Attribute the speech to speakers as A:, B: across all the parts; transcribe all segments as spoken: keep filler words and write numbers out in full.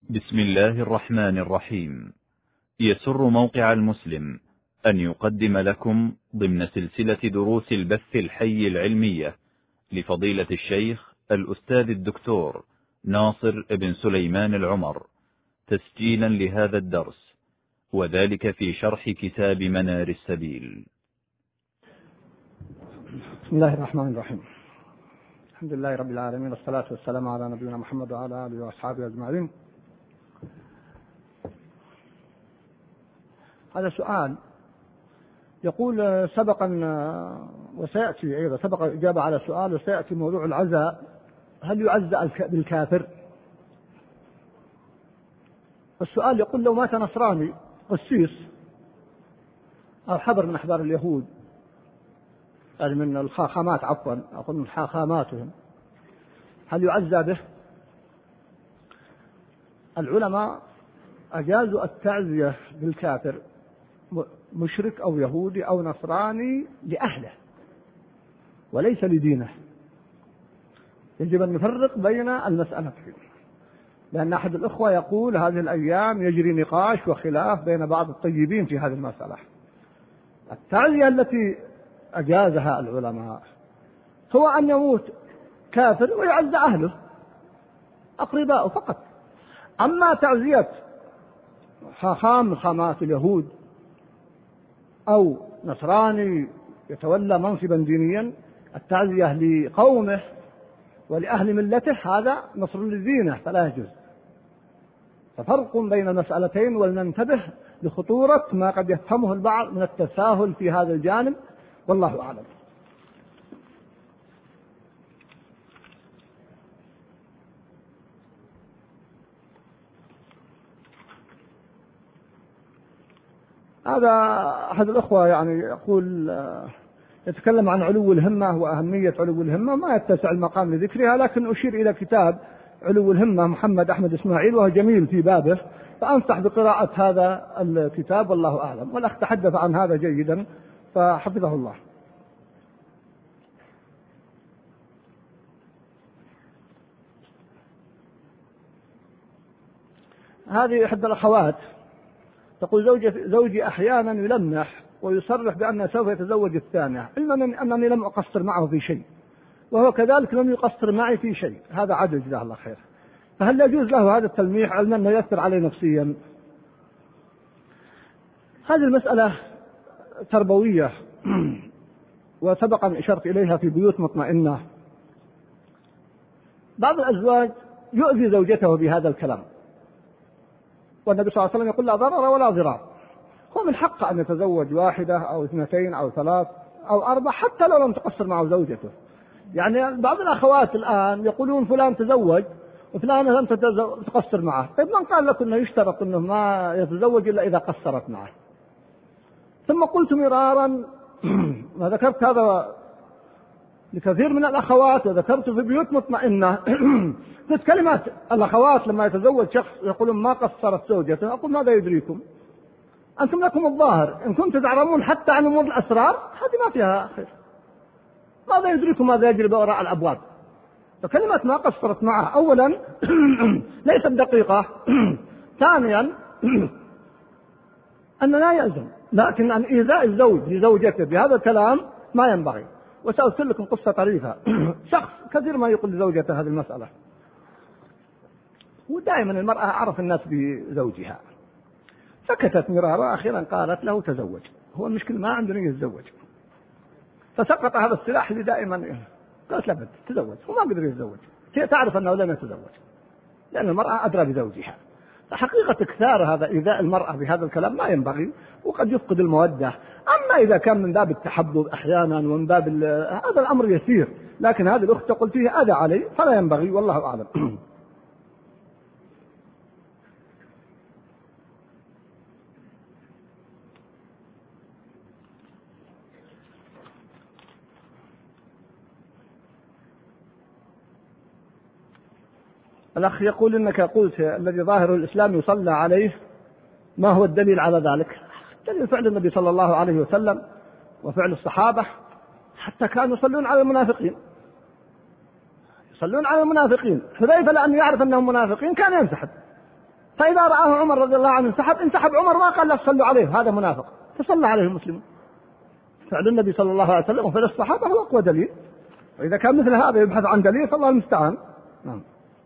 A: بسم الله الرحمن الرحيم. يسر موقع المسلم أن يقدم لكم ضمن سلسلة دروس البث الحي العلمية لفضيلة الشيخ الأستاذ الدكتور ناصر بن سليمان العمر تسجيلا لهذا الدرس، وذلك في شرح كتاب منار السبيل.
B: بسم الله الرحمن الرحيم. الحمد لله رب العالمين، والصلاة والسلام على نبينا محمد وعلى آله وأصحابه أجمعين. هذا سؤال يقول سبقا وسيأتي أيضا سبق الإجابة على سؤال وسيأتي موضوع العزاء، هل يعزى بالكافر؟ السؤال يقول لو مات نصراني قسيس أو حبر من أحبار اليهود، يعني من الخاخامات عفوا أقول من خاخاماتهم، هل يعزى به؟ العلماء أجازوا التعزية بالكافر مشرك أو يهودي أو نصراني لأهله وليس لدينه. يجب أن نفرق بين المسألتين، لأن أحد الأخوة يقول هذه الأيام يجري نقاش وخلاف بين بعض الطيبين في هذه المسألة. التعزية التي أجازها العلماء هو أن يموت كافر ويعزى أهله أقرباءه فقط. أما تعزية خاخام من خامات اليهود أو نصراني يتولى منصبا دينيا، التعزية لقومه ولأهل ملته هذا نصر لدينه فلا يجوز. ففرق بين المسألتين، ولننتبه لخطورة ما قد يفهمه البعض من التساهل في هذا الجانب، والله أعلم. هذا أحد الأخوة يعني يقول يتكلم عن علو الهمة وأهمية علو الهمة، ما يتسع المقام لذكرها، لكن أشير إلى كتاب علو الهمة محمد أحمد إسماعيل وهو جميل في بابه، فأنصح بقراءة هذا الكتاب والله أعلم. والأخ تحدث عن هذا جيدا فحفظه الله. هذه إحدى الأخوات تقول زوجي, زوجي أحيانا يلمح ويصرح بأنه سوف يتزوج الثانية، علما أنني لم أقصر معه في شيء، وهو كذلك لم يقصر معي في شيء، هذا عدل جزاه الله خير. فهل يجوز له هذا التلميح علما أنه يؤثر عليه نفسيا؟ هذه المسألة تربوية وسبق أن أشرت إليها في بيوت مطمئنة. بعض الأزواج يؤذي زوجته بهذا الكلام، والنبي صلى الله عليه وسلم يقول لا ضرر ولا ضرار. هو من حقه أن يتزوج واحدة أو اثنتين أو ثلاث أو أربع حتى لو لم تقصر معه زوجته. يعني بعض الأخوات الآن يقولون فلان تزوج وفلان لم تقصر معه. طيب من قال لك أنه يشترط أنه ما يتزوج إلا إذا قصرت معه؟ ثم قلت مرارا ما ذكرت هذا لكثير من الأخوات، وذكرت في بيوت مطمئنة قلت كلمات الأخوات لما يتزوج شخص يقولون ما قصرت زوجته، أقول ماذا يدريكم؟ أنتم لكم الظاهر، إن كنتم تعلمون حتى عن أمور الأسرار هذه ما فيها خير. ماذا يدريكم ماذا يجري وراء الأبواب؟ فكلمة ما قصرت معه أولا ليست دقيقة، ثانيا أن لا يلزم، لكن أن إيذاء الزوج لزوجته بهذا الكلام ما ينبغي. وسأذكر لكم قصة طريفة. شخص كثير ما يقول لزوجته هذه المسألة، ودائما المرأة أعرف الناس بزوجها، سكتت مرارا، أخيرا قالت له تزوج. هو المشكلة ما عنده نية يتزوج، فسقط هذا السلاح اللي دائما قالت لا بد تزوج، وما قدر يتزوج. تعرف أنه لم يتزوج لأن المرأة أدرى بزوجها. فحقيقة إكثار هذا إيذاء المرأة بهذا الكلام ما ينبغي، وقد يفقد المودة. أما إذا كان من باب التحبب أحيانا ومن باب هذا الأمر يسير، لكن هذه الأخت تقول فيه أذى علي فلا ينبغي، والله أعلم. الأخ يقول إنك قلت الذي ظاهر الإسلام يصلى عليه، ما هو الدليل على ذلك؟ دليل فعل النبي صلى الله عليه وسلم وفعل الصحابة، حتى كانوا يصلون على المنافقين، يصلون على المنافقين. حذيفة لأنه يعرف أنهم منافقين كان ينسحب، فإذا رآه عمر رضي الله عنه انسحب انسحب عمر ما قال لا تصلوا عليه هذا منافق، فصلى عليه المسلمون. فعل النبي صلى الله عليه وسلم وفعل الصحابة هو أقوى دليل، وإذا كان مثل هذا يبحث عن دليل فالله المستعان. نعم.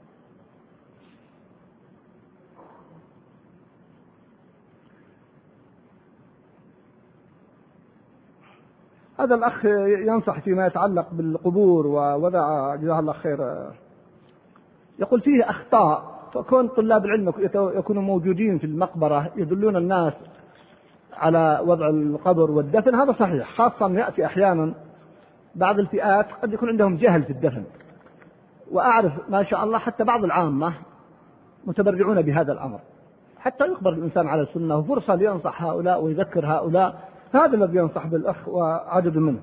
B: هذا الأخ ينصح فيما يتعلق بالقبور ووضع جزاه الله خير، يقول فيه أخطاء، فكون طلاب العلم يكونوا موجودين في المقبرة يدلون الناس على وضع القبر والدفن هذا صحيح، خاصة يأتي أحيانا بعض الفئات قد يكون عندهم جهل في الدفن، وأعرف ما شاء الله حتى بعض العامة متبرعون بهذا الأمر حتى يخبر الإنسان على السنة، وفرصة لينصح هؤلاء ويذكر هؤلاء، هذا الذي ينصح بالأخ وعدد منه.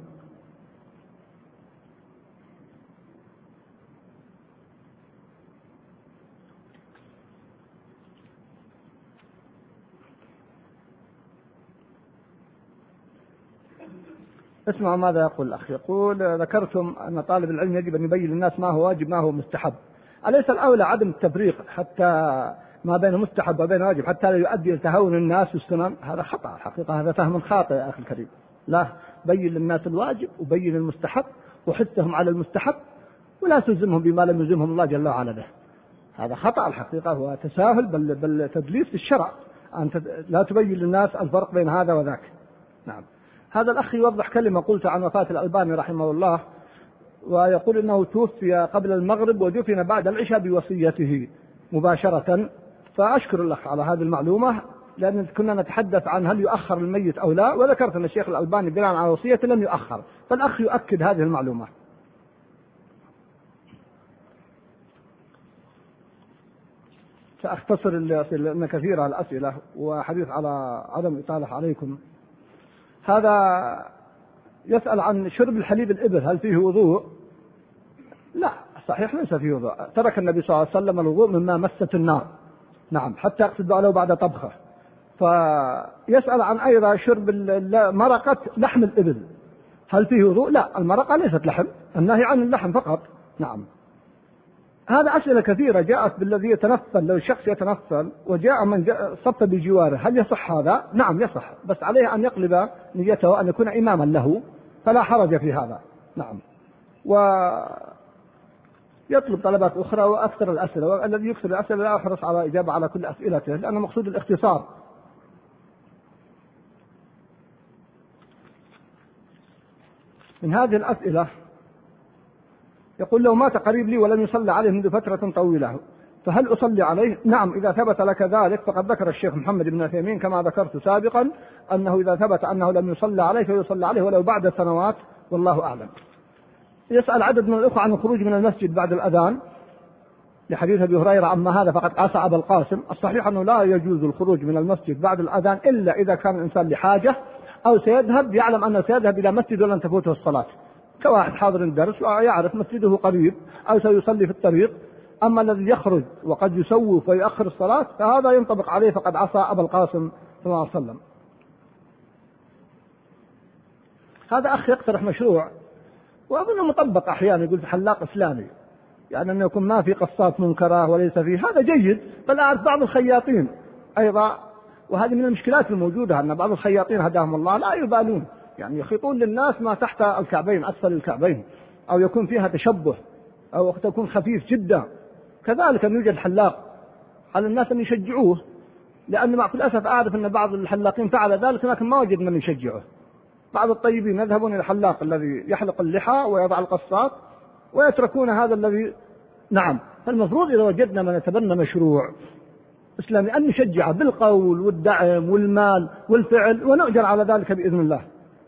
B: اسمعوا ماذا يقول الأخ، يقول ذكرتم أن طالب العلم يجب أن يبين للناس ما هو واجب ما هو مستحب، أليس الأولى عدم التفريق حتى ما بين مستحب وبين واجب حتى لا يؤدي إلى تهاون الناس والسنن؟ هذا خطأ الحقيقة، هذا فهم خاطئ يا أخي الكريم. لا، بين للناس الواجب وبين المستحب وحثهم على المستحب، ولا تلزمهم بما لم يلزمهم الله جل وعلا به. هذا خطأ الحقيقة وتساهل بل, بل تدليس في الشرع، أنت لا تبين للناس الفرق بين هذا وذاك. نعم. هذا الأخ يوضح كلمة قلت عن وفاة الألباني رحمه الله، ويقول إنه توفي قبل المغرب ودفن بعد العشاء بوصيته مباشرة، فأشكر الأخ على هذه المعلومة، لأن كنا نتحدث عن هل يؤخر الميت أو لا، وذكرت أن الشيخ الألباني بناء على وصيته لم يؤخر، فالأخ يؤكد هذه المعلومة. سأختصر لأن كثيرة الأسئلة وحديث على عدم إطالة عليكم. هذا يسأل عن شرب الحليب الإبل هل فيه وضوء؟ لا، صحيح ليس فيه وضوء، ترك النبي صلى الله عليه وسلم الوضوء مما مست النار، نعم، حتى يقصد له بعد طبخه. فيسأل عن أيضا شرب مرقة لحم الإبل هل فيه وضوء؟ لا، المرقة ليست لحم، النهي عن اللحم فقط. نعم. هذا أسئلة كثيرة جاءت بالذي يتنفل، لو الشخص يتنفل وجاء من جاء صف بجواره هل يصح هذا؟ نعم يصح، بس عليه أن يقلب نيته أن يكون إماما له، فلا حرج في هذا. نعم. ويطلب طلبات أخرى وأكثر الأسئلة، والذي يكثر الأسئلة لا أحرص على إجابة على كل أسئلته، لأن مقصود الاختصار. من هذه الأسئلة يقول لو مات قريب لي ولم يصلى عليه منذ فترة طويلة فهل أصلي عليه؟ نعم، إذا ثبت لك ذلك فقد ذكر الشيخ محمد بن عثيمين كما ذكرت سابقا أنه إذا ثبت أنه لم يصلى عليه فيصلى عليه ولو بعد سنوات، والله أعلم. يسأل عدد من الأخوة عن الخروج من المسجد بعد الأذان لحديث أبي هريرة، أما هذا فقد قاس أبا القاسم. الصحيح أنه لا يجوز الخروج من المسجد بعد الأذان إلا إذا كان الإنسان لحاجة أو سيذهب يعلم أنه سيذهب إلى مسجد ولن تفوته الصلاة، كواحد حاضر الدرس ويعرف مسجده قريب أو سيصلي في الطريق. أما الذي يخرج وقد يسوف ويؤخر الصلاة فهذا ينطبق عليه فقد عصى أبا القاسم صلى الله عليه وسلم. هذا أخ يقترح مشروع وأظنه مطبق أحيانا، يقول في حلاق إسلامي، يعني أنه يكون ما في قصات منكرة وليس فيه، هذا جيد. بل أعرف بعض الخياطين أيضا، وهذه من المشكلات الموجودة أن بعض الخياطين هداهم الله لا يبالون، يعني يخيطون للناس ما تحت الكعبين أسفل الكعبين، أو يكون فيها تشبه أو تكون خفيف جدا. كذلك أن يوجد حلاق على الناس أن يشجعوه، لأن مع كل أسف أعرف أن بعض الحلاقين فعل ذلك لكن ما وجد من يشجعه. بعض الطيبين يذهبون إلى الحلاق الذي يحلق اللحى ويضع القصات ويتركون هذا الذي. نعم. فالمفروض إذا وجدنا من يتبنى مشروع إسلامي أن نشجعه بالقول والدعم والمال والفعل ونؤجر على ذلك بإذن الله.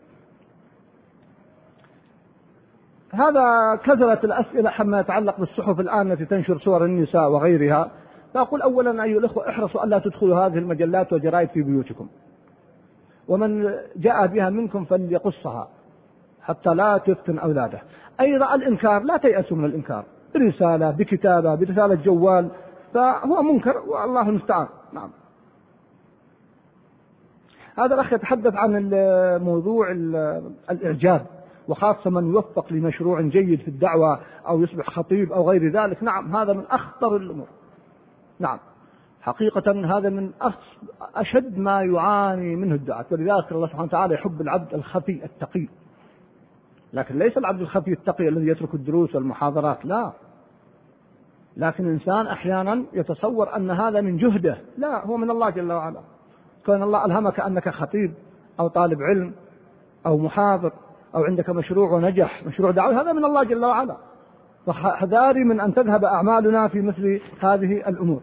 B: هذا كثرة الأسئلة حما يتعلق بالصحف الآن التي تنشر صور النساء وغيرها. فأقول أولا أيها الأخوة احرصوا ألا تدخلوا هذه المجلات والجرائد في بيوتكم، ومن جاء بها منكم فليقصها حتى لا تفتن أولاده. أيضا الإنكار لا تيأسوا من الإنكار، برسالة بكتابة برسالة جوال، فهو منكر والله المستعان. نعم. هذا الأخ يتحدث عن موضوع الإعجاب، وخاصة من يوفق لمشروع جيد في الدعوة أو يصبح خطيب أو غير ذلك. نعم، هذا من أخطر الأمور. نعم. حقيقة هذا من أشد ما يعاني منه الدعاة، ولذلك الله سبحانه وتعالى يحب العبد الخفي التقي، لكن ليس العبد الخفي التقي الذي يترك الدروس والمحاضرات، لا، لكن الإنسان أحيانا يتصور أن هذا من جهده، لا، هو من الله جل وعلا. كون الله ألهمك أنك خطيب أو طالب علم أو محاضر أو عندك مشروع ونجح، مشروع دعوي، هذا من الله جل وعلا، فحذاري من أن تذهب أعمالنا في مثل هذه الأمور.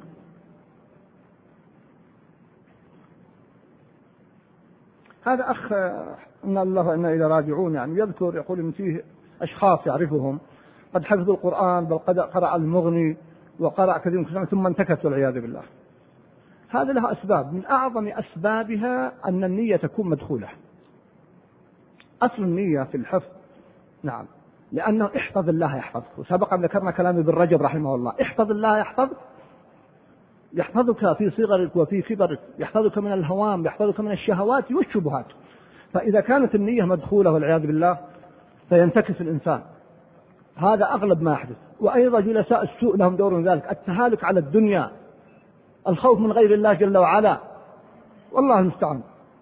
B: هذا أخ إن الله وإنا إليه راجعون يعني يذكر يقول إن فيه أشخاص يعرفهم قد حفظوا القرآن، بل قد قرأ المغني وقرأ كثير من ثم انتكسوا والعياذ بالله. هذا لها أسباب، من أعظم أسبابها أن النية تكون مدخولة. أصل النية في الحفظ نعم، لأنه احفظ الله يحفظك، وسبق أن ذكرنا كلام ابن رجب رحمه الله، احفظ الله يحفظك، يحفظك في صغرك وفي كبرك، يحفظك من الهوام، يحفظك من الشهوات والشبهات. فإذا كانت النية مدخولة والعياذ بالله فينتكس الإنسان، هذا أغلب ما يحدث. وأيضا جلساء السوء لهم دور من ذلك، التهالك على الدنيا، الخوف من غير الله جل وعلا، والله المستعان.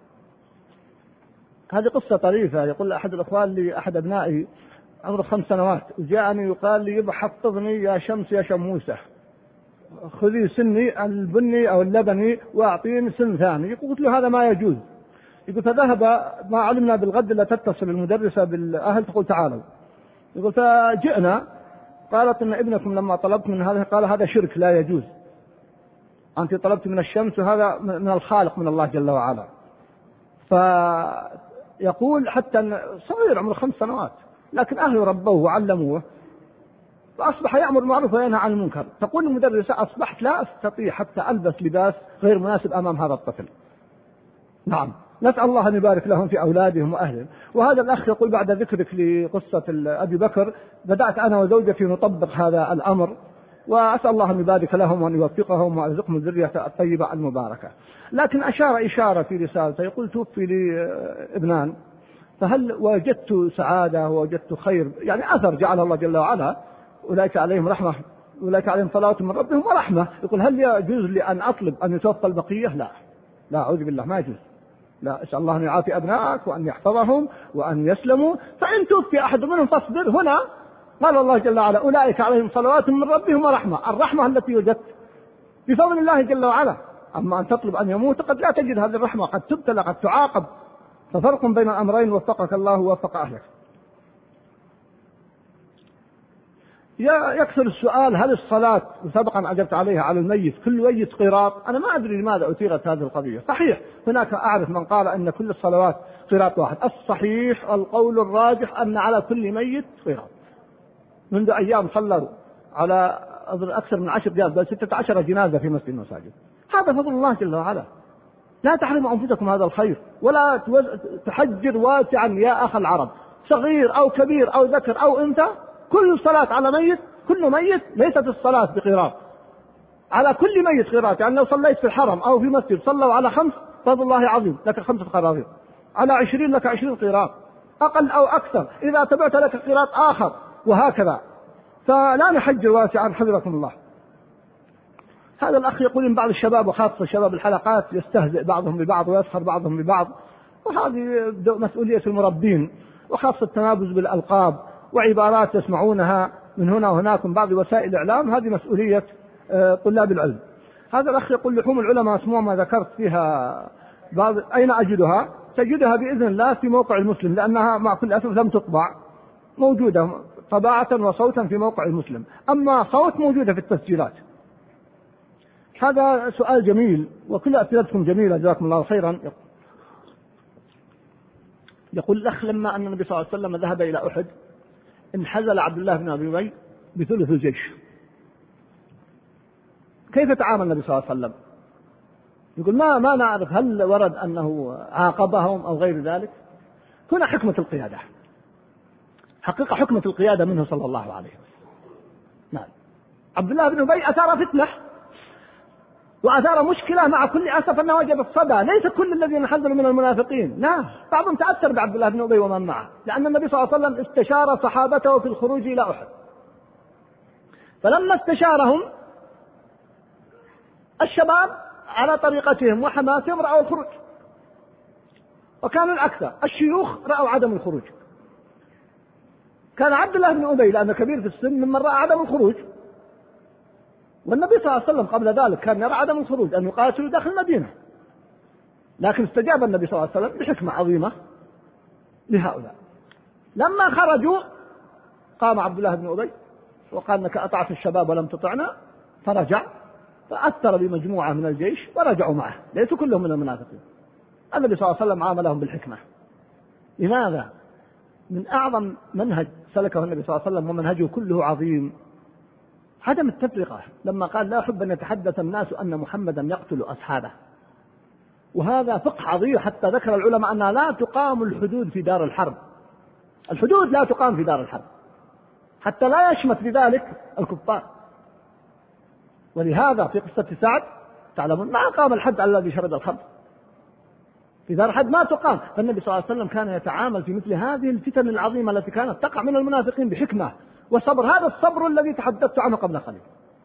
B: هذه قصة طريفة، يقول أحد الأخوان لأحد أبنائي عمره خمس سنوات وجاءني يقال لي حفظني يا شمس يا شموسة، خذي سني البني أو اللبني وأعطيني سن ثاني. قلت له هذا ما يجوز. يقول فذهب، ما علمنا بالغد لا تتصل المدرسة بالأهل تقول تعالوا. يقول فجئنا قالت إن ابنكم لما طلبت من هذا قال هذا شرك لا يجوز، أنت طلبت من الشمس وهذا من الخالق من الله جل وعلا. فيقول حتى صغير عمره خمس سنوات لكن أهله ربوه وعلموه فأصبح يأمر بالمعروف وينهى عن المنكر. تقول المدرسة أصبحت لا أستطيع حتى ألبس لباس غير مناسب أمام هذا الطفل. نعم، نسأل الله أن يبارك لهم في أولادهم وأهلهم. وهذا الأخ يقول بعد ذكرك لقصة أبي بكر بدأت أنا وزوجتي نطبق هذا الأمر، وأسأل الله أن يبارك لهم وأن يوفقهم ويرزقهم الذرية الطيبة المباركة. لكن أشار إشارة في رسالته، يقول توفي لي ابنان، فهل وجدت سعادة ووجدت خير يعني أثر جعل الله جل وعلا، أولئك عليهم رحمة أولئك عليهم صلاة من ربهم ورحمة، يقول هل يجوز لي أن أطلب أن يتوفى البقية؟ لا لا أعوذ بالله، ما يجوز. لا، أسأل الله أن يعافي أبنائك وأن يحفظهم وأن يسلموا، فإن توفي أحد منهم فاصبر. هنا قال الله جل وعلا أولئك عليهم صلوات من ربهم ورحمة، الرحمة التي وجدت بفضل الله جل وعلا. أما أن تطلب أن يموت قد لا تجد هذه الرحمة، قد تبتلى قد تعاقب، ففرق بين الأمرين وفقك الله ووفق أهلك. يكثر السؤال هل الصلاة، وسبقا أجبت عليها، على الميت كل ميت قيراط؟ أنا ما أدري لماذا أثيرت هذه القضية. صحيح هناك أعرف من قال أن كل الصلوات قيراط واحد، الصحيح القول الراجح أن على كل ميت قيراط. منذ أيام صلوا على أكثر من عشر جنازة بل ستة عشر جنازة في مسجد المساجد. هذا فضل الله جل وعلا، لا تحرموا أنفسكم هذا الخير، ولا تحجر واسعا يا أخ العرب، صغير أو كبير أو ذكر أو أنثى، كل صلاة على ميت، كل ميت ليست الصلاة بقيراط، على كل ميت قيراط. يعني لو صليت في الحرم أو في مسجد صلوا على خمس فضل الله عظيم، لك خمسة قراطير، على عشرين لك عشرين قيراط، أقل أو أكثر، إذا تبعت لك قيراط آخر، وهكذا. فلا نحجر واسعا حفظكم الله. هذا الأخ يقول إن بعض الشباب وخاصة شباب الحلقات يستهزئ بعضهم ببعض ويسخر بعضهم ببعض، وهذه مسؤولية المربين، وخاصة التنابز بالألقاب وعبارات تسمعونها من هنا وهناك من بعض وسائل الإعلام، هذه مسؤولية طلاب العلم. هذا الأخ يقول لحوم العلماء مسموعة ما ذكرت فيها بعض، أين أجدها؟ تجدها بإذن الله في موقع المسلم، لأنها مع كل أسف لم تطبع، موجودة طباعة وصوتا في موقع المسلم، أما صوت موجودة في التسجيلات. هذا سؤال جميل وكل أسئلتكم جميلة جزاكم الله خيرا. يقول الأخ لما أن النبي صلى الله عليه وسلم ذهب إلى أحد انحزل عبد الله بن أبي أبي بثلث الجيش، كيف تعامل النبي صلى الله عليه وسلم؟ يقول ما ما نعرف هل ورد أنه عاقبهم أو غير ذلك. هنا حكمة القيادة، حقيقة حكمة القيادة منه صلى الله عليه وسلم. نعم، عبد الله بن أبي أثار فتنة وأثار مشكلة، مع كل أسف أنه وجد الصدى. ليس كل الذين انحزلوا من المنافقين، لا، بعضهم تأثر بعبد الله بن أبي ومن معه، لأن النبي صلى الله عليه وسلم استشار صحابته في الخروج إلى أحد، فلما استشارهم الشباب على طريقتهم وحماسهم رأوا الخروج، وكان الأكثر الشيوخ رأوا عدم الخروج. كان عبد الله بن أبي لأنه كبير في السن ممن رأى عدم الخروج، والنبي صلى الله عليه وسلم قبل ذلك كان يرى عدم الخروج أن يقاتلوا داخل المدينة، لكن استجاب النبي صلى الله عليه وسلم بحكمة عظيمة لهؤلاء. لما خرجوا قام عبد الله بن أبي وقال انك أطعت الشباب ولم تطعنا، فرجع فأثر بمجموعة من الجيش ورجعوا معه، ليسوا كلهم من المنافقين. النبي صلى الله عليه وسلم عاملهم بالحكمة. لماذا؟ من أعظم منهج سلكه النبي صلى الله عليه وسلم ومنهجه كله عظيم عدم التفرقة، لما قال لا أحب أن يتحدث الناس أن محمدا يقتل أصحابه. وهذا فقه عظيم، حتى ذكر العلماء أنها لا تقام الحدود في دار الحرب، الحدود لا تقام في دار الحرب حتى لا يشمت بذلك الكفار. ولهذا في قصة سعد تعلمون ما قام الحد على الذي شرب الخمر، في دار الحد ما تقام. فالنبي صلى الله عليه وسلم كان يتعامل في مثل هذه الفتن العظيمة التي كانت تقع من المنافقين بحكمة وصبر، هذا الصبر الذي تحدثت عنه قبل قليل.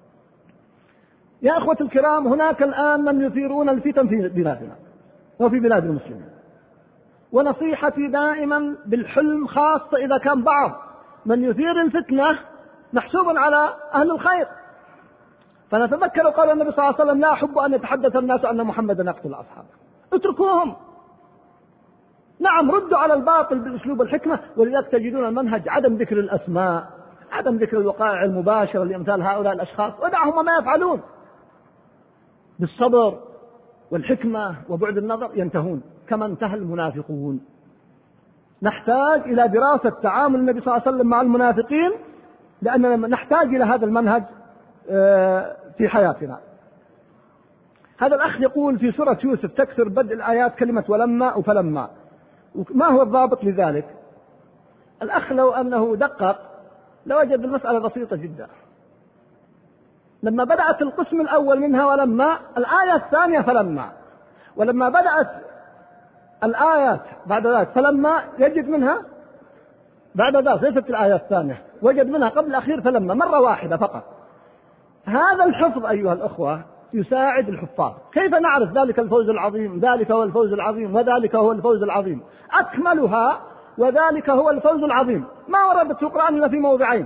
B: يا أخوة الكرام، هناك الآن من يثيرون الفتن في بلادنا وفي بلاد المسلمين، ونصيحتي دائما بالحلم، خاصة إذا كان بعض من يثير الفتنة محسوب على أهل الخير. فنتذكر قول النبي صلى الله عليه وسلم لا أحب أن يتحدث الناس أن محمدا يقتل أصحابه. اتركوهم، نعم ردوا على الباطل بالأسلوب الحكمة. ولذلك تجدون المنهج عدم ذكر الأسماء، عدم ذكر الوقائع المباشرة لأمثال هؤلاء الأشخاص، ودعهم ما يفعلون. بالصبر والحكمة وبعد النظر ينتهون كما انتهى المنافقون. نحتاج إلى دراسة تعامل النبي صلى الله عليه وسلم مع المنافقين، لأننا نحتاج إلى هذا المنهج في حياتنا. هذا الأخ يقول في سورة يوسف تكسر بدء الآيات كلمة ولما وفلما، ما هو الضابط لذلك؟ الأخ لو أنه دقق لوجد المسألة بسيطة جدا. لما بدأت القسم الأول منها ولما، الآية الثانية فلما، ولما بدأت الآيات بعد ذلك فلما يجد منها بعد ذلك ليست الآية الثانية، وجد منها قبل الأخير فلما مرة واحدة فقط. هذا الحفظ أيها الأخوة يساعد الحفاظ. كيف نعرف ذلك الفوز العظيم؟ ذلك هو الفوز العظيم وذلك هو الفوز العظيم، أكملها وذلك هو الفوز العظيم. ما وردت في القرآن إلا في موضعين،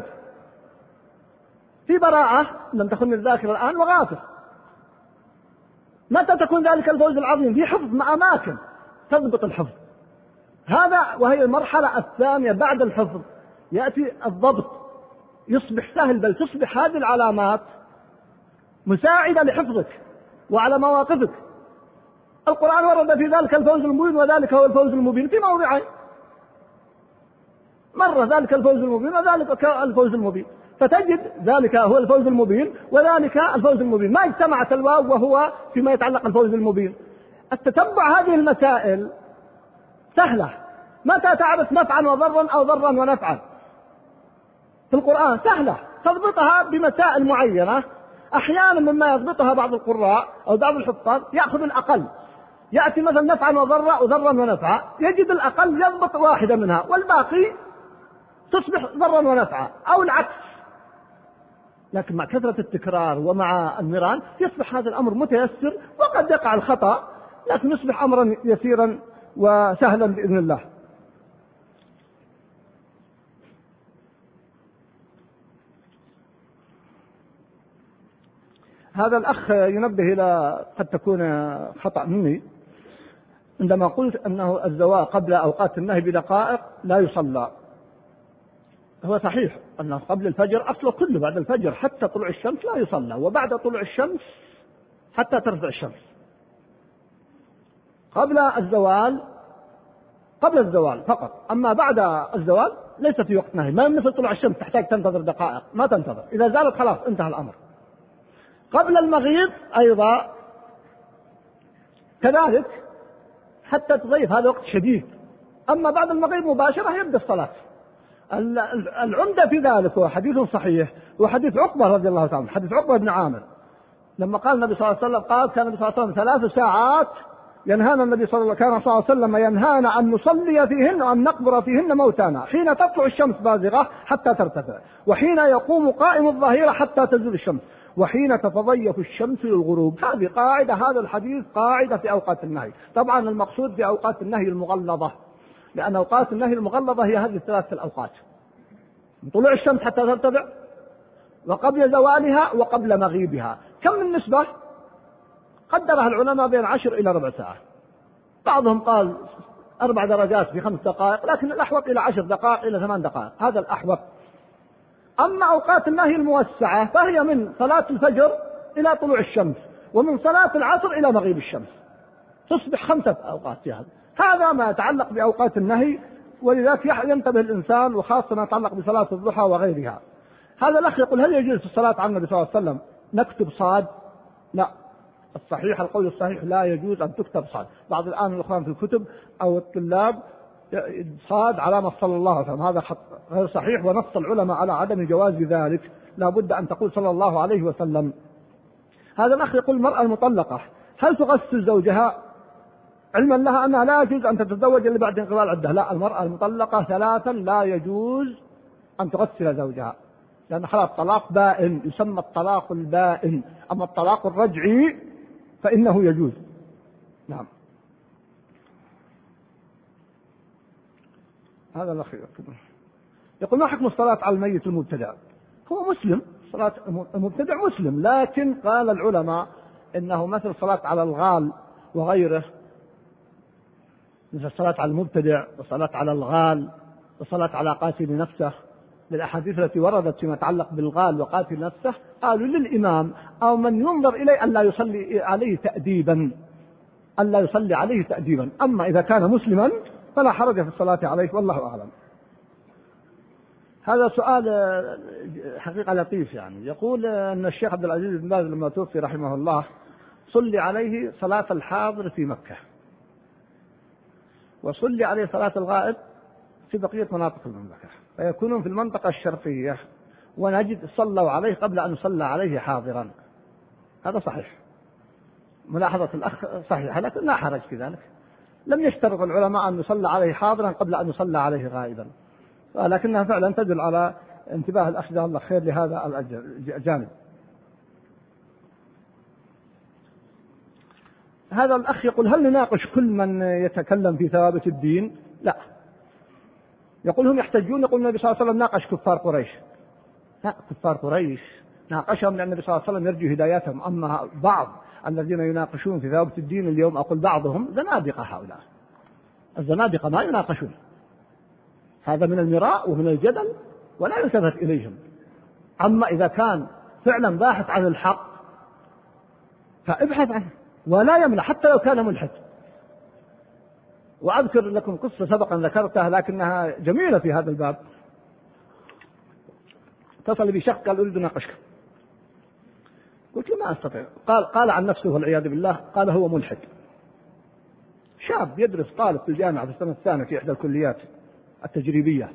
B: في براءة لم تكن الذاكرة الآن وغافر. متى تكون ذلك الفوز العظيم؟ في حفظ مع أماكن تضبط الحفظ هذا، وهي المرحلة الثانية بعد الحفظ يأتي الضبط، يصبح سهل، بل تصبح هذه العلامات مساعدة لحفظك وعلى مواقفك. القرآن ورد في ذلك الفوز المبين وذلك هو الفوز المبين في موضعين، مرة ذلك الفوز المبين وذلك الفوز المبين، فتجد ذلك هو الفوز المبين وذلك الفوز المبين، ما اجتمعت الواو وهو فيما يتعلق الفوز المبين. التتبع هذه المسائل سهلة، متى تعرف نفعا وضرا أو ضرا ونفعا في القرآن سهلة، تضبطها بمسائل معينة. أحيانا مما يضبطها بعض القراء أو بعض الحفاظ يأخذ الأقل، يأتي مثلا نفعا وضرا وضرا ونفعا، يجد الأقل يضبط واحدة منها والباقي تصبح ضرا ونفعا أو العكس. لكن مع كثرة التكرار ومع النيران يصبح هذا الأمر متيسر، وقد يقع الخطأ لكن يصبح أمرا يسيرا وسهلا بإذن الله. هذا الأخ ينبه إلى قد تكون خطأ مني عندما قلت أنه الزواج قبل أوقات النهي بدقائق لا يصلى. هو صحيح أنه قبل الفجر أصله كله بعد الفجر حتى طلوع الشمس لا يصلى، وبعد طلوع الشمس حتى ترفع الشمس. قبل الزوال قبل الزوال فقط، أما بعد الزوال ليس في وقت نهي. ما مثل طلوع الشمس تحتاج تنتظر دقائق، ما تنتظر، إذا زالت خلاص انتهى الأمر. قبل المغيب أيضا كذلك حتى تضيف، هذا وقت شديد. أما بعد المغيب مباشرة يبدأ الصلاة. العمدة في ذلك هو حديث صحيح، وحديث عقبة رضي الله تعالى، حديث عقبة بن عامر لما قال النبي صلى الله عليه وسلم، قال كان النبي صلى الله عليه وسلم ثلاث ساعات ينهانا النبي صلى الله كان صلى الله عليه وسلم ينهانا أن نصلي فيهن وأن نقبر فيهن موتانا، حين تطلع الشمس بازغة حتى ترتفع، وحين يقوم قائم الظهيرة حتى تزول الشمس، وحين تتضيف الشمس للغروب. هذه قاعدة، هذا الحديث قاعدة في أوقات النهي. طبعا المقصود في أوقات النهي المغلظة، لأن أوقات النهي المغلظة هي هذه الثلاث الأوقات: من طلوع الشمس حتى ترتفع، وقبل زوالها، وقبل مغيبها. كم النسبة؟ قدرها العلماء بين عشر إلى ربع ساعة. بعضهم قال أربع درجات في خمس دقائق، لكن الأحوط إلى عشر دقائق إلى ثمان دقائق، هذا الأحوط. أما أوقات النهي الموسعة فهي من صلاة الفجر إلى طلوع الشمس، ومن صلاة العصر إلى مغيب الشمس، تصبح خمسة أوقات في هذا. هذا ما يتعلق بأوقات النهي، ولذلك ينتبه الإنسان، وخاصة ما يتعلق بصلاة الضحى وغيرها. هذا الأخ يقول: هل يجوز في الصلاة على النبي صلى الله عليه وسلم نكتب صاد؟ لا، الصحيح، القول الصحيح لا يجوز أن تكتب صاد. بعض الآن الإخوان في الكتب أو الطلاب صاد علامة صلى الله عليه وسلم، هذا غير صحيح، ونص العلماء على عدم جواز ذلك، لا بد أن تقول صلى الله عليه وسلم. هذا الأخ يقول: المرأة المطلقة هل تغسل زوجها، علما لها أنها لا يجوز أن تتزوج إلا بعد انقضاء العدة؟ لا، المرأة المطلقة ثلاثا لا يجوز أن تغسل زوجها، لأن خلاص طلاق بائن، يسمى الطلاق البائن. أما الطلاق الرجعي فإنه يجوز. نعم. هذا الأخ يقول: ما حكم الصلاة على الميت المبتدع؟ هو مسلم، صلاة المبتدع مسلم، لكن قال العلماء إنه مثل الصلاة على الغال وغيره، مثل الصلاة على المبتدع والصلاة على الغال والصلاة على قاتل نفسه، للأحاديث التي وردت فيما يتعلق بالغال وقاتل نفسه، قالوا للإمام أو من ينظر إليه ألا يصلي عليه تأديبا، ألا يصلي عليه تأديبا. أما إذا كان مسلما فلا حرج في الصلاة عليه، والله أعلم. هذا سؤال حقيقة لطيف يعني. يقول أن الشيخ عبد العزيز بن باز لما توفي رحمه الله صلي عليه صلاة الحاضر في مكة، وصلي عليه صلاة الغائب في بقية مناطق المملكة، فيكونون في المنطقة الشرقية، ونجد صلوا عليه قبل أن يصلى عليه حاضرا. هذا صحيح، ملاحظة الأخ صحيحة، لكن لا حرج في ذلك. لم يشترط العلماء أن يصلى عليه حاضرا قبل أن يصلى عليه غائبا، ولكنها فعلا تدل على انتباه الأخ جزاه الله خير لهذا الجانب. هذا الأخ يقول: هل نناقش كل من يتكلم في ثوابت الدين؟ لا. يقول: هم يحتجون، يقول النبي صلى الله عليه وسلم ناقش كفار قريش. لا، كفار قريش ناقشهم لأن النبي صلى الله عليه وسلم يرجو هدايتهم. أما بعض الذين يناقشون في ثوابت الدين اليوم، أقول بعضهم زنادقة، هؤلاء الزنادقة ما يناقشون، هذا من المراء ومن الجدل ولا يلتفت إليهم. أما إذا كان فعلا باحث عن الحق فابحث عنه ولا يمنع، حتى لو كان ملحد. وأذكر لكم قصة سبقا ذكرتها لكنها جميلة في هذا الباب. اتصل بي شخص قال: أريد أناقشك. قلت له: ما أستطيع. قال قال عن نفسه والعياذ بالله، قال هو ملحد، شاب يدرس، طالب في الجامعة في السنة الثانية في إحدى الكليات التجريبية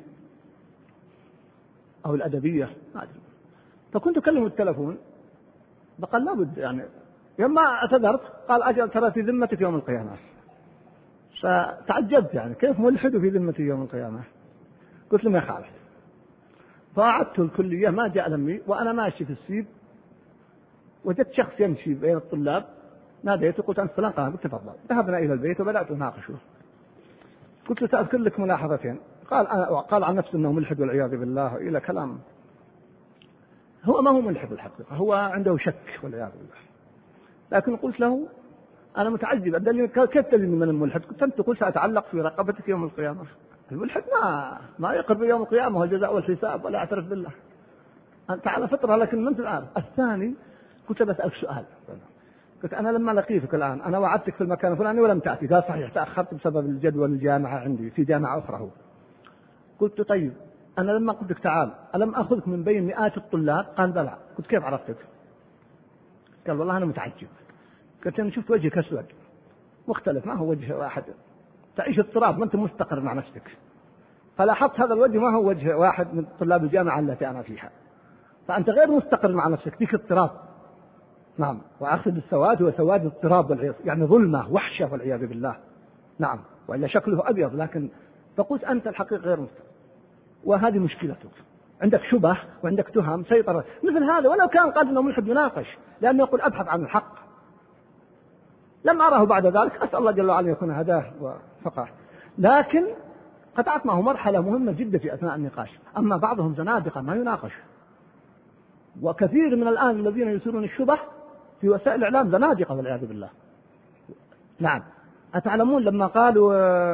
B: أو الأدبية ما أدري. فكنت أكلمه التلفون، فقال لابد يعني، لما اعتذرت قال: أجل ترى في ذمتك يوم القيامة. فتعجبت يعني، كيف ملحد في ذمتي يوم القيامة؟ قلت له: ما يخالف. فأعدت الكلية، ما جاء لمي، وأنا ماشي في السيب وجدت شخص يمشي بين الطلاب، ناديته قلت: أنت فلان؟ قال: تفضل. ذهبنا إلى البيت وبدأت أناقشه. قلت له: سأذكر لك ملاحظتين. قال أنا قال عن نفسه أنه ملحد والعياذ بالله، إلى كلام. هو ما هو ملحد الحقيقة، هو عنده شك والعياذ بالله. لكن قلت له: أنا متعجب، الدليل كيف تدري من الملحد؟ قلت: أنت تقول سأتعلق في رقبتك يوم القيامة. الملحد ما ما يقر يوم القيامة والجزاء والحساب ولا يعترف بالله. أنت على فطرة لكن ما أنت عارف. الثاني قلت: بسألك سؤال. قلت: أنا لما لقيتك الآن أنا وعدتك في المكان الفلاني ولم تأتي. قال: صحيح، تأخرت بسبب الجدول الجامعة عندي في جامعة أخرى. هو قلت: طيب أنا لما قلت لك تعال ألم أخذك من بين مئات الطلاب؟ قال: بلى. قلت: كيف عرفتك؟ قال: والله أنا متعجب. قلت: أنا شفت وجهك أسود مختلف، ما هو وجه واحد، تعيش اضطراب، ما أنت مستقر مع نفسك. فلاحظت هذا الوجه ما هو وجه واحد من طلاب الجامعة التي أنا فيها، فأنت غير مستقر مع نفسك، فيك اضطراب. نعم، وأقصد السواد هو سواد اضطراب والعياذ، يعني ظلمة وحشة والعياذ بالله. نعم، وإلا شكله أبيض، لكن فقلت أنت الحقيقة غير مستقر، وهذه مشكلتك. عندك شبه وعندك تهم سيطرة مثل هذا، ولو كان قد أنه ملحد يناقش، لأنه يقول أبحث عن الحق. لم أره بعد ذلك، أسأل الله جل وعلا يكون هداه وفقه. لكن قطعت معه مرحلة مهمة جدا في أثناء النقاش. أما بعضهم زنادقة ما يناقش، وكثير من الآن الذين يثيرون الشبه في وسائل الإعلام زنادقة والعياذ بالله. نعم، أتعلمون لما قالوا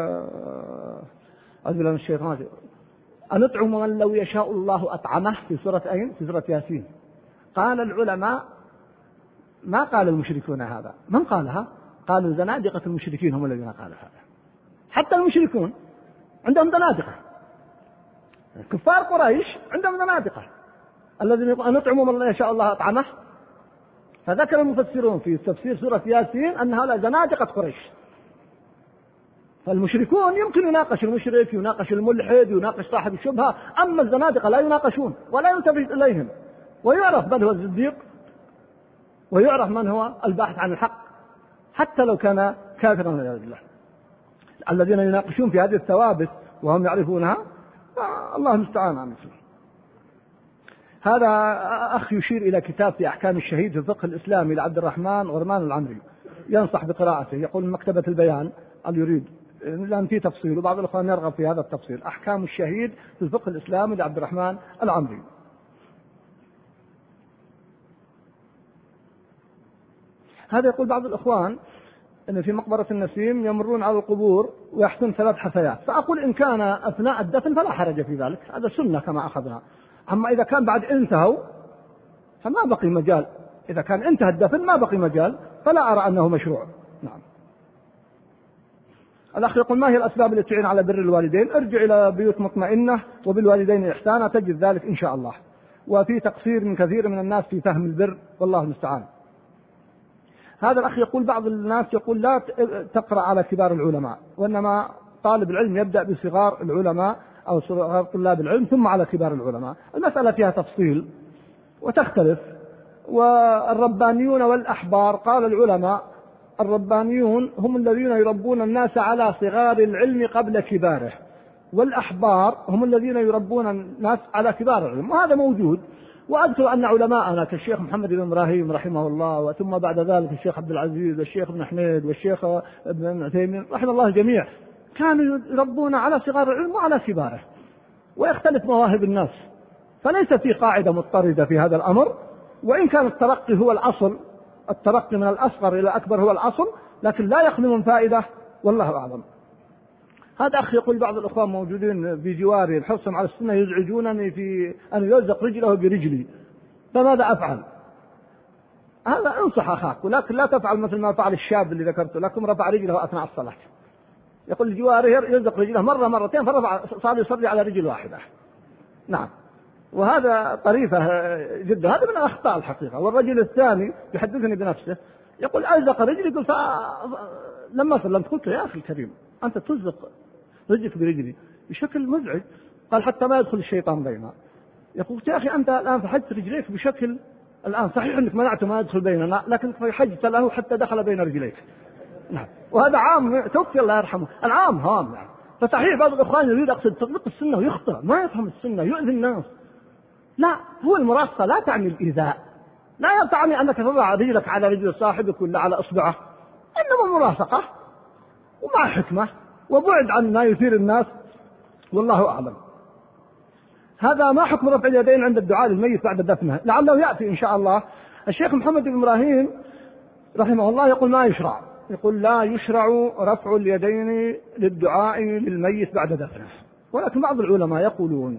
B: أعوذ بالله من الشيطان أنطعم من لو يشاء الله أطعمه في سورة أين؟ في سورة ياسين. قال العلماء ما قال المشركون هذا، من قالها؟ قالوا زنادقة المشركين هم الذين قالوا هذا. حتى المشركون عندهم زنادقة، كفار قريش عندهم زنادقة الذين يقولون أنطعم من لا يشاء الله أطعمه. فذكر المفسرون في تفسير سورة ياسين أن هؤلاء زنادقة قريش. فالمشركون يمكن يناقش المشرك، يناقش الملحد، يناقش صاحب الشبهة، أما الزنادقة لا يناقشون ولا ينتبه إليهم، ويعرف من هو الزنديق ويعرف من هو الباحث عن الحق حتى لو كان كافرا والعياذ بالله. الذين يناقشون في هذه الثوابت وهم يعرفونها الله المستعان عن مثله. هذا أخ يشير إلى كتاب في أحكام الشهيد في الفقه الإسلامي لعبد الرحمن ورمان العمري، ينصح بقراءته. يقول من مكتبة البيان اللي يريد، لأن فيه تفصيل وبعض الأخوان يرغب في هذا التفصيل. أحكام الشهيد في الفقه الإسلامي لعبد الرحمن العمري. هذا يقول بعض الأخوان أن في مقبرة النسيم يمرون على القبور ويحصل ثلاث حثيات، فأقول إن كان أثناء الدفن فلا حرج في ذلك، هذا سنة كما أخذنا. أما إذا كان بعد انتهوا فما بقي مجال، إذا كان انتهى الدفن ما بقي مجال، فلا أرى أنه مشروع. نعم. الأخ يقول ما هي الأسباب التي تعين على بر الوالدين؟ ارجع إلى بيوت مطمئنة وبالوالدين إحسانا تجد ذلك إن شاء الله. وفي تقصير من كثير من الناس في فهم البر والله المستعان. هذا الأخ يقول بعض الناس يقول لا تقرأ على كبار العلماء، وإنما طالب العلم يبدأ بصغار العلماء أو صغار طلاب العلم ثم على كبار العلماء. المسألة فيها تفصيل وتختلف. والربانيون والأحبار قال العلماء الربانيون هم الذين يربون الناس على صغار العلم قبل كباره، والأحبار هم الذين يربون الناس على كبار العلم، وهذا موجود. وأذكر أن علماءنا كالشيخ محمد بن إبراهيم رحمه الله، وثم بعد ذلك الشيخ عبد العزيز والشيخ ابن حميد والشيخ ابن عثيمين رحمه الله الجميع كانوا يربون على صغار العلم وعلى كباره، ويختلف مواهب الناس، فليس في قاعدة مضطردة في هذا الأمر. وإن كان الترقي هو الأصل، الترقي من الأصغر إلى أكبر هو الأصل، لكن لا يخلو من فائدة والله أعلم. هذا أخ يقول بعض الأخوان موجودين بجواري الحرصهم على السنة يزعجونني في أن يلزق رجله برجلي، فماذا أفعل؟ هذا انصح أخاك، ولكن لا تفعل مثل ما فعل الشاب اللي ذكرت لكم رفع رجله أثناء الصلاة. يقول جواري يلزق رجله مرة مرتين فرفع صار يصلي على رجل واحدة. نعم، وهذا طريفة جدا، هذا من الأخطاء الحقيقة. والرجل الثاني يحدثني بنفسه يقول ألزق رجلي، يقول لما سلمت قلت يا أخي الكريم أنت تلزق رجلك برجلي بشكل مزعج. قال حتى ما يدخل الشيطان بيننا. يقول يا أخي أنت الآن فحجت رجليك بشكل، الآن صحيح أنك منعته ما يدخل بيننا، لكن حجت له حتى دخل بين رجليك. نعم، وهذا عام توفي الله يرحمه، العام هام. يعني فصحيح بعض الإخوان يريد أقصد تطبيق السنة ويخطئ، ما يفهم السنة، يؤذي الناس. لا، هو المراصة لا تعني الإيذاء، لا تعني أنك تضع رجلك على رجل صاحبك ولا على إصبعه، إنما مرافقة ومع حكمة وبعد عن ما يثير الناس والله أعلم. هذا ما حكم رفع اليدين عند الدعاء للميت بعد دفنه؟ لعله يأتي إن شاء الله. الشيخ محمد بن إبراهيم رحمه الله يقول ما يشرع، يقول لا يشرع رفع اليدين للدعاء للميت بعد دفنه، ولكن بعض العلماء يقولون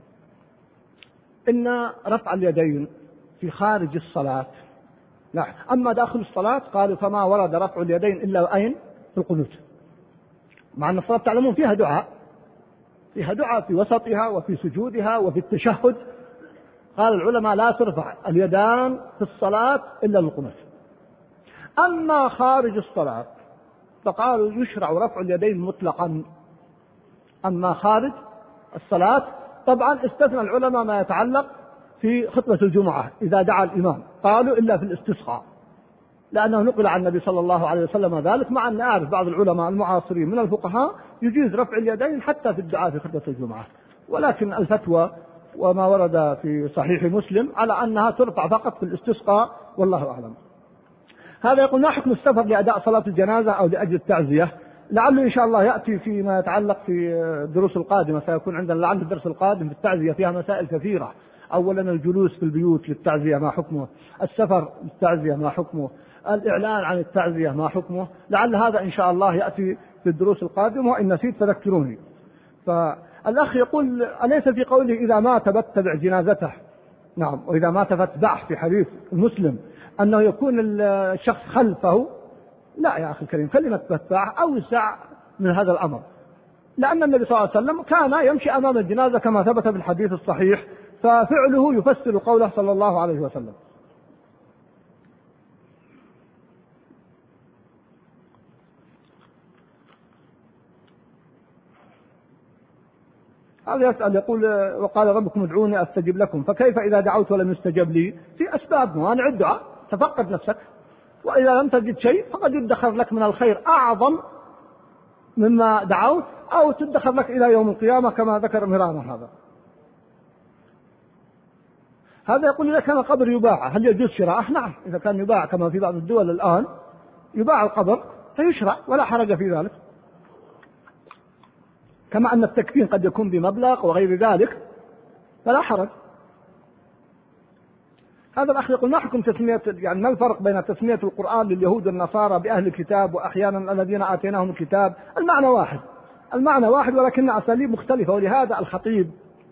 B: إن رفع اليدين في خارج الصلاة لا، أما داخل الصلاة قالوا فما ورد رفع اليدين إلا أين؟ في القنوت، مع أن الصلاة تعلمون فيها دعاء، فيها دعاء في وسطها وفي سجودها وفي التشهد. قال العلماء لا ترفع اليدان في الصلاة إلا للقنوت. أما خارج الصلاة فقالوا يشرع رفع اليدين مطلقا. أما خارج الصلاة طبعا استثنى العلماء ما يتعلق في خطبة الجمعة إذا دعا الإمام، قالوا إلا في الاستسقاء، لأنه نقل عن النبي صلى الله عليه وسلم ذلك، مع أن أعرف بعض العلماء المعاصرين من الفقهاء يجيز رفع اليدين حتى في الدعاء في خطبة الجمعة، ولكن الفتوى وما ورد في صحيح مسلم على أنها ترفع فقط في الاستسقاء، والله أعلم. هذا يقول: ما حكم السفر لأداء صلاة الجنازة أو لأجل التعزية؟ لعله إن شاء الله يأتي فيما يتعلق في الدروس القادمة، سيكون عندنا لعل الدرس القادم في التعزية فيها مسائل كثيرة. أولا الجلوس في البيوت للتعزية ما حكمه، السفر للتعزية ما حكمه، الإعلان عن التعزية ما حكمه، لعل هذا إن شاء الله يأتي في الدروس القادمة، وإن نسيت فذكروني. فالأخ يقول: أليس في قوله إذا مات فاتبع جنازته؟ نعم، وإذا مات فاتبعه في حديث مسلم أنه يكون الشخص خلفه. لا يا أخي الكريم، كلمة فاتبعه أوسع من هذا الأمر، لأن النبي صلى الله عليه وسلم كان يمشي أمام الجنازة كما ثبت في الحديث الصحيح، ففعله يفسر قوله صلى الله عليه وسلم. هذا يسأل يقول: وقال ربكم ادعوني أستجب لكم، فكيف إذا دعوت ولم يستجب لي؟ في أسباب موانع الدعاء، تفقد نفسك، وإذا لم تجد شيء فقد يدخر لك من الخير أعظم مما دعوت، أو تدخر لك إلى يوم القيامة كما ذكر مرارا. هذا هذا يقول: إذا كان القبر يباع هل يجوز شراءه؟ نعم، إذا كان يباع كما في بعض الدول الآن يباع القبر فيشرع ولا حرج في ذلك، كما أن التكفين قد يكون بمبلغ وغير ذلك فلا حرج. هذا الأخ يقول: ما حكم تسمية، يعني ما الفرق بين تسمية القرآن لليهود والنصارى بأهل الكتاب وأحيانا الذين آتيناهم الكتاب؟ المعنى واحد، المعنى واحد ولكن أساليب مختلفة. ولهذا الخطيب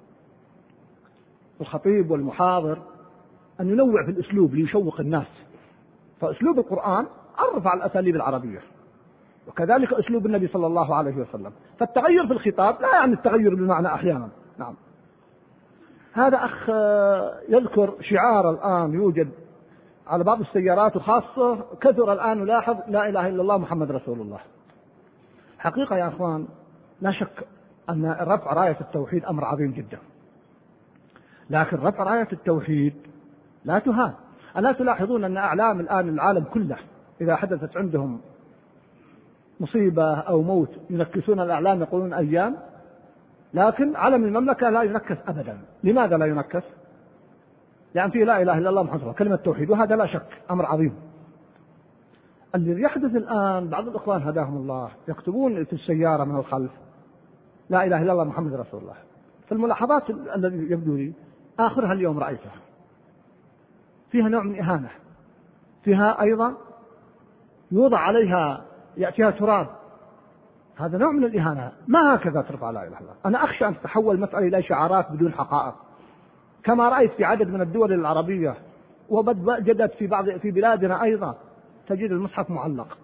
B: الخطيب والمحاضر أن ينوع في الأسلوب ليشوق الناس، فأسلوب القرآن أرفع الأساليب العربية، وكذلك أسلوب النبي صلى الله عليه وسلم. فالتغير في الخطاب لا يعني التغير بالمعنى أحيانا. نعم. هذا أخ يذكر شعار الآن يوجد على بعض السيارات، وخاصة كثر الآن نلاحظ: لا إله إلا الله محمد رسول الله. حقيقة يا أخوان، لا شك أن رفع راية التوحيد أمر عظيم جدا، لكن رفع راية التوحيد لا تهان. ألا تلاحظون أن أعلام الآن العالم كله إذا حدثت عندهم مصيبة أو موت ينكسون الأعلام، يقولون أيام، لكن علم المملكة لا ينكس أبدا. لماذا لا ينكس؟ لأن فيه لا إله إلا الله محمد رسول الله، كلمة توحيد، وهذا لا شك أمر عظيم. الذي يحدث الآن بعض الإخوان هداهم الله يكتبون في السيارة من الخلف: لا إله إلا الله محمد رسول الله. فالملاحظات الذي يبدو لي آخرها اليوم رأيتها فيها نوع من إهانة، فيها أيضا يوضع عليها يأتيها تراب، هذا نوع من الإهانة. ما هكذا ترفع لا إله إلا الله. أنا أخشى أن تتحول مسألة إلى شعارات بدون حقائق، كما رأيت في عدد من الدول العربية، وجدت في بعض في بلادنا أيضا تجد المصحف معلق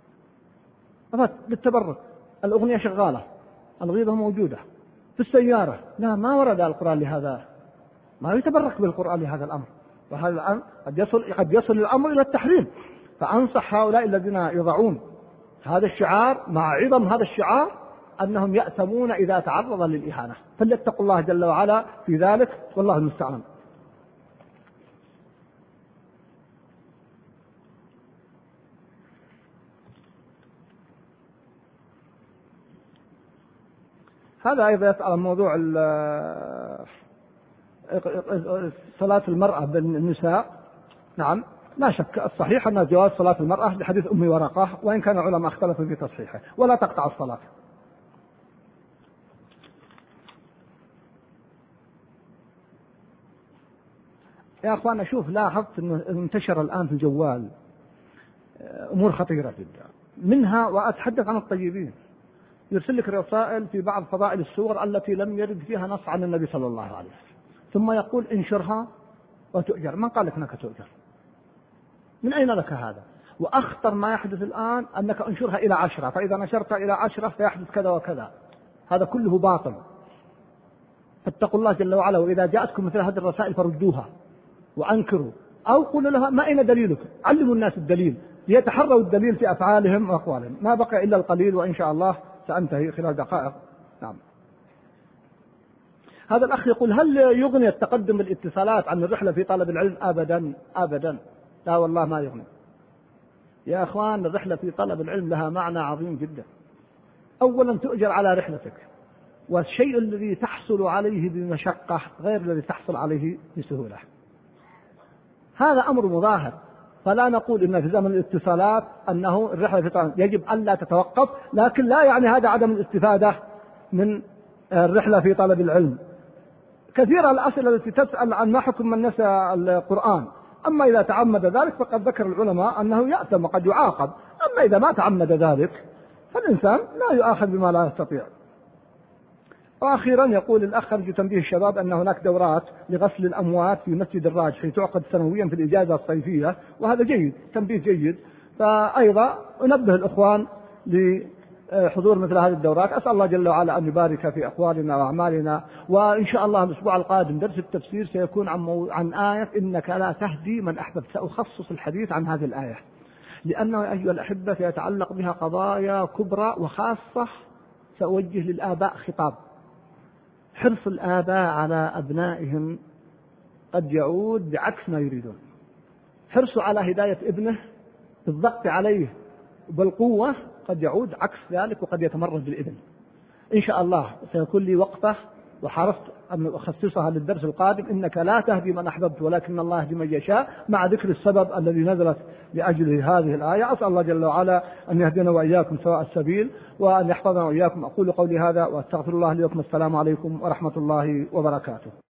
B: للتبرك، الأغنية شغالة، الغيبة موجودة في السيارة. لا، ما ورد القرآن لهذا، ما يتبرك بالقرآن لهذا الأمر، وهذا الأمر قد يصل قد يصل الأمر إلى التحريم. فأنصح هؤلاء الذين يضعون هذا الشعار مع عظم هذا الشعار أنهم يأثمون إذا تعرض للإهانة، فليتقوا الله جل وعلا في ذلك، والله المستعان. هذا أيضا يسأل عن موضوع صلاة المرأة بالنساء. نعم، لا شك الصحيح أن جواز صلاة المرأة لحديث أم ورقة، وإن كان العلماء اختلفوا في تصحيحه، ولا تقطع الصلاة. يا أخوان، أشوف لاحظت أنه انتشر الآن في الجوال أمور خطيرة جدا، منها وأتحدث عن الطيبين، يرسل لك رسائل في بعض فضائل السور التي لم يرد فيها نص عن النبي صلى الله عليه وسلم، ثم يقول انشرها وتؤجر. من قال لك أنك تؤجر؟ من أين لك هذا؟ وأخطر ما يحدث الآن أنك انشرها إلى عشرة، فإذا نشرتها إلى عشرة فيحدث كذا وكذا. هذا كله باطل. فاتقوا الله جل وعلا، وإذا جاءتكم مثل هذه الرسائل فردوها وأنكروا، أو قولوا لها: ما أين دليلك؟ علموا الناس الدليل ليتحروا الدليل في أفعالهم وأقوالهم. ما بقي إلا القليل، وإن شاء الله سأنتهي خلال دقائق. نعم. هذا الأخ يقول: هل يغني التقدم بالاتصالات عن الرحلة في طلب العلم؟ أبدا أبدا، لا والله ما يغني. يا أخوان، الرحلة في طلب العلم لها معنى عظيم جدا. أولا تؤجر على رحلتك، والشيء الذي تحصل عليه بمشقة غير الذي تحصل عليه بسهولة. هذا أمر مظاهر، فلا نقول إن في زمن الاتصالات أنه الرحلة في طالب يجب ألا تتوقف، لكن لا يعني هذا عدم الاستفادة من الرحلة في طلب العلم. كثيرة الأسئلة التي تسأل عن ما حكم من نسى القرآن، أما إذا تعمد ذلك فقد ذكر العلماء أنه يأثم وقد يعاقب، أما إذا ما تعمد ذلك فالإنسان لا يؤاخذ بما لا يستطيع. وأخيرا يقول الأخ أرجو تنبيه الشباب أن هناك دورات لغسل الأموات في مسجد الراجحي تعقد سنويا في الإجازة الصيفية، وهذا جيد، تنبيه جيد. فأيضا أنبه الإخوان لحضور مثل هذه الدورات. أسأل الله جل وعلا أن يبارك في أقوالنا وأعمالنا. وإن شاء الله الأسبوع القادم درس التفسير سيكون عن, مو... عن آية إنك لا تهدي من أحببت. سأخصص الحديث عن هذه الآية لأنه أيها الأحبة يتعلق بها قضايا كبرى، وخاصة سأوجه للآباء خطاب. حرص الآباء على أبنائهم قد يعود بعكس ما يريدون. حرصه على هداية ابنه بالضغط عليه بالقوة قد يعود عكس ذلك، وقد يتمرد بالابن. إن شاء الله سيكون لي وقفة وحرصت أن أخصصها للدرس القادم، إنك لا تهدي من أحببت ولكن الله يهدي من يشاء، مع ذكر السبب الذي نزلت لأجله هذه الآية. أسأل الله جل وعلا أن يهدينا وإياكم سواء السبيل وأن يحفظنا وإياكم. أقول قولي هذا وأستغفر الله لي ولكم. السلام عليكم ورحمة الله وبركاته.